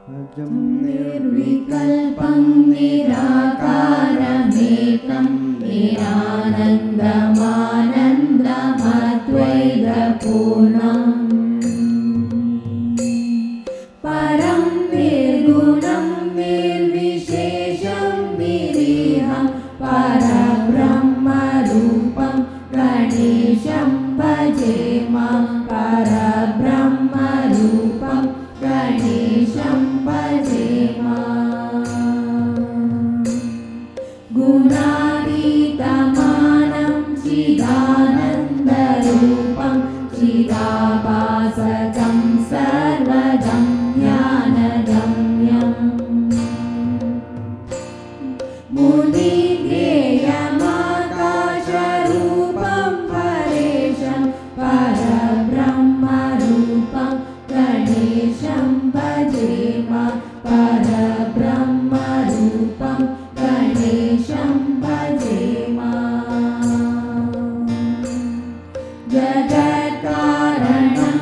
अजं निर्विकल्पं निराकारमेकं निरानन्दमानन्दमद्वैतपूर्णम् परं निर्गुणं निर्विशेषं निरीहं परब्रह्मरूपं गणेशं भजेम परब्रह्मरूपं गणेशं भजेम गुणातीतमानं चिदानन्दरूपं चिदाभासकं सर्वदं ज्ञानगम्यम् मुनिध्येयमाकाशरूपं परेशं परब्रह्मरूपं गणेशं भजेम परब्रह्मरूपं गणेशं भजेम जगत्कारणं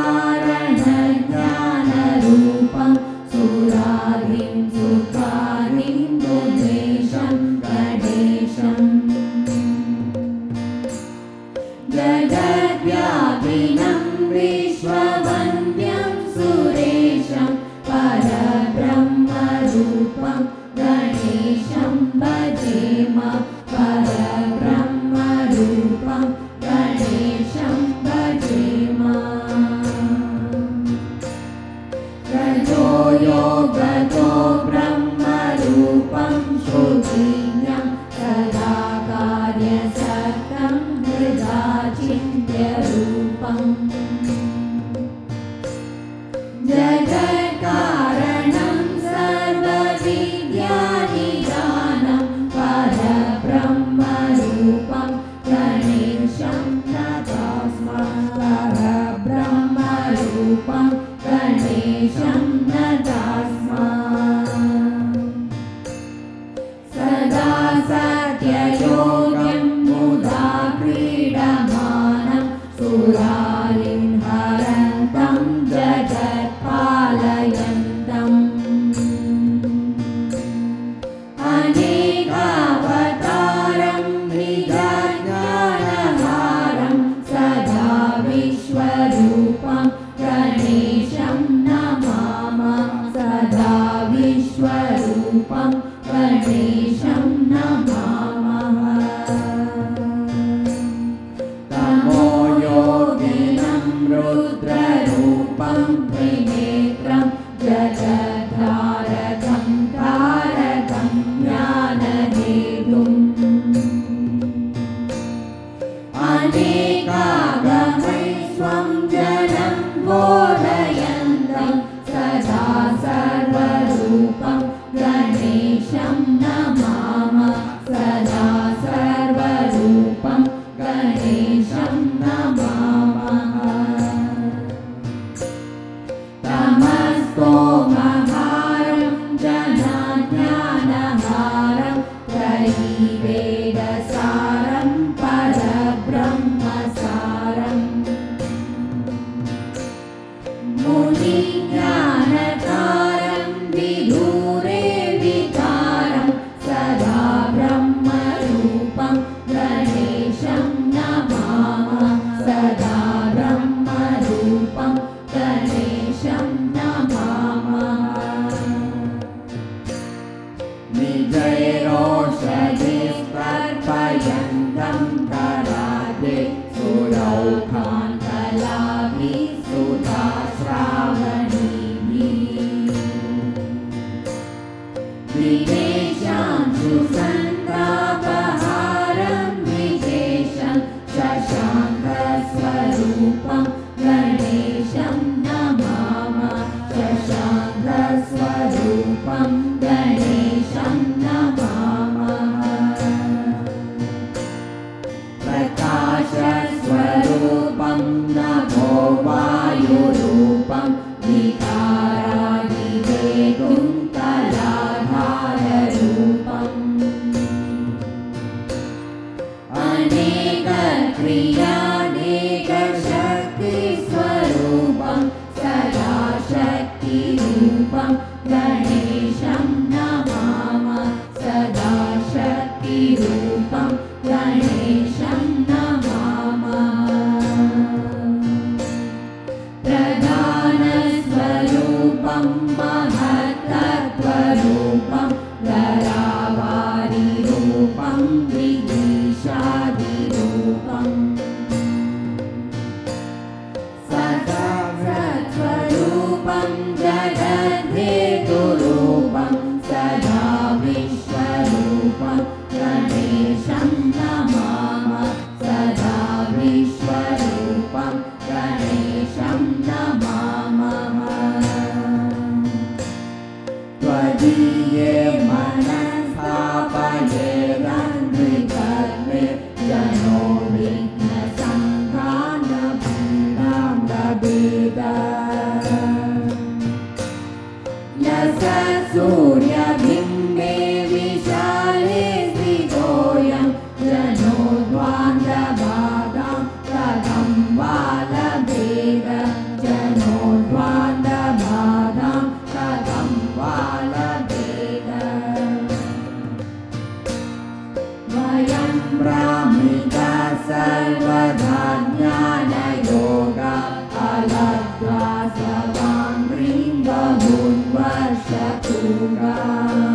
कारणज्ञानरूपं सुरारिं सुखारिं गुणेशं गणेशम् जगद्व्यापिनं विश्ववन्द्यं सुरेशं परब्रह्मरूपं गणेशं भजेम परब्रह्मरूपं गणेशं भजेम रजो योगतो ब्रह्मरूपं श्रुतिज्ञं सदा कार्यसक्तं हृदा चिन्त्यरूपम् जगत्कारणं सर्वविद्यानिदानं परब्रह्मरूपं गणेशं नतास्म परब्रह्मरूपं गणेशं नतास्म सदा सत्ययोग्यं मुदा क्रीडमानं सुरारिं हरन्तं जगत्पालयन्तम् अनेकावतारं निजज्ञानहारं सदा विश्वरूपं गणेशं नमामः सदा विश्वरूपं गणेशं नमामः तमोयोगिनं रुद्ररूपं त्रिनेत्रं जगद्धारकं तारकं ज्ञानहेतुम् अनेकागमै स्वं जनं बोधयन्तं सदा सर्वरूपं गणेशं नमामः सदा सर्वरूपं गणेशं नमामः तमस्तोमहारं जनाज्ञानहारं त्रयीवेदसारं परब्रह्मसारम् मुनिज्ञानकारं विदुरे विकारं सदा ब्रह्मरूपं गणेशं नमामः सदा ब्रह्मरूपं गणेशं नमामः निजैरोषधिस्तर्पयन्तं कराते सुरौखान्तलाभिः सुधाश्रावणीभिः विदेशांशुसन्तापहारं विशेषं शशाङ्कस्वरूपं गणेशं नमामः शशाङ्कस्वरूपं गणेशं नमामः प्रकाशस्वरूपं नभो वायुरूपं विकारादिहेतुं कलाधाररूपम् अनेकक्रियानेकशक्तिस्वरूपं सदा शक्तिरूपं रूपं गणेशं नमामः सदा शक्तिरूपं गणेशं नमामः प्रधानस्वरूपं महत्तत्त्वरूपं गरावारिरूपं विदिशादिरूपम् सदास्वरूपं जगद्धेतुरूपं सदा विश्वरूपं गणेशं नमामः सदा विश्वरूपं गणेशं नमामः त्वदीये मनस्तापये रन्ध्रिकर्मे जनो विघ्नसङ्घानभीडां लभेद यशसूर्यबिम्बे विशाले स्थितोऽयं जनो ध्वान्तभागां कथं वा लभेद जनो ध्वान्तभागां कथं वा लभेद वयं ब्राह्मिका सर्वदा ज्ञानयोगा अलत्वा स्वां ह्रीं बहून् वर्षपूगा